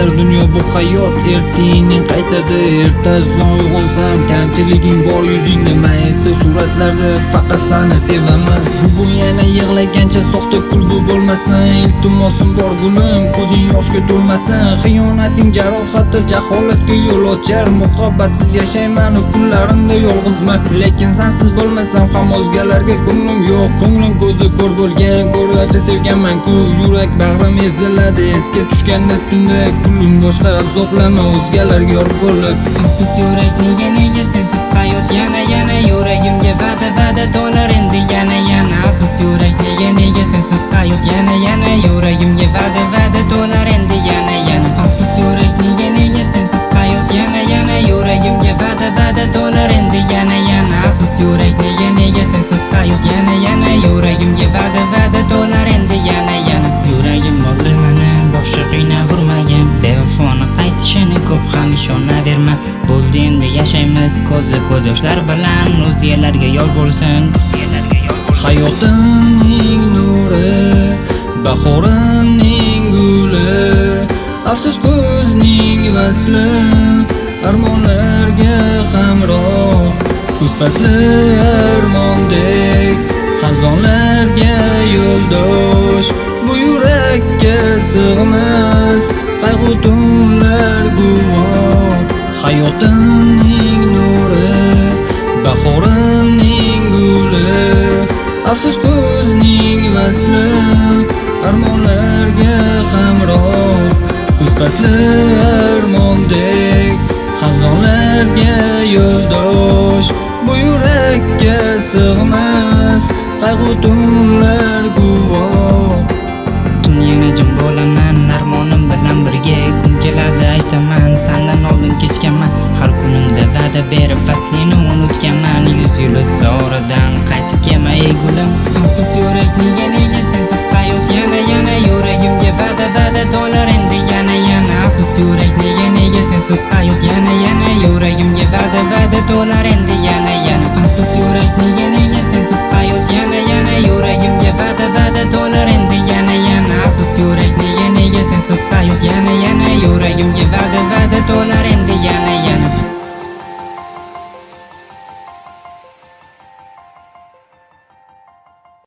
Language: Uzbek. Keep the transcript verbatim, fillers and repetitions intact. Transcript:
Qaytar dunyo bu hayot, ertaning qaytadi. Ertasidan uyg'onsam kamchiliging bor yuzingda, maysa suratlarda faqat seni sevaman. Bu yana yig'lagancha soxta kulbu bo'lmasin, iltimosim bor gulim, ko'zing yoshga to'lmasin. Xiyonating jarohati jaholatga yo'l ochar, muhabbatsiz yashayman kunlarimda yolg'izman. Lekin sensiz bo'lmasam ham o'zgalarga ko'nglim yo'q. Ko'nglim ko'zi ko'r bo'lgan, ko'rlarcha sevganman-ku. Yurak bag'rim eziladi esga tushganda tunda. Kulim boshqa azoblama o'zgalarga yor bo'lib. Afsus yurak nega nega sensiz hayot yana yana yuragimga va'da va'da to'lar endi yana yana. Afsus yurak nega nega sensiz hayot yana yana yuragimga va'da va'da to'lar endi yana yana. Afsus yurak nega nega sensiz hayot yana yana yuragimga va'da va'da to'lar endi yana yana. Afsus yurak nega nega sensiz hayot yana yana yuragimga va'da va'da to'lar endi yana yana. Yuragim bog'li meni boshqa qiynab urmagan, bevafoni aytishini ko'p ham ishonaverma. Bo'ldi endi yashaymiz ko'zi ko'z yoshlar bilan, o'zgalarga yor bo'lsin. Hayotimning nuri, bahorimning guli, afsus ko'zning vasli, armonlarga hamroh. Kuz fasli armondek, xazonlarga yo'ldosh. Bu yurakka sig'mas, qayg'u tunlar guvoh. Hayotimning nuri, bahorimning guli, afsus ko'zning vasli, armonlarga hamroh. Kuz fasli armondek, xazonlarga yo'ldosh. Bu yurakka sig'mas, qayg'u tunlar guvoh. Dunyoga jim bo'laman armonim bilan birga, kun keladi aytaman sendan oldin kechganman. Har kunimda va'da berib faslini unutganman. Yuz yil o'tsa oradan qaytib kelma ey gulim. Afsus yurak nega nega sensiz hayot yana yana yuragimga va'da va'da to'lar endi yana yana. Afsus yurak nega nega sensiz hayot yana yana yuragimga va'da va'da to'lar endi yana yana. Afsus yurak nega nega sensiz hayot yana yana yuragimga va'da va'da to'lar endi yana yana. Afsus yurak nega nega sensiz hayot yana yana yuragimga va'da va'da to'lar endi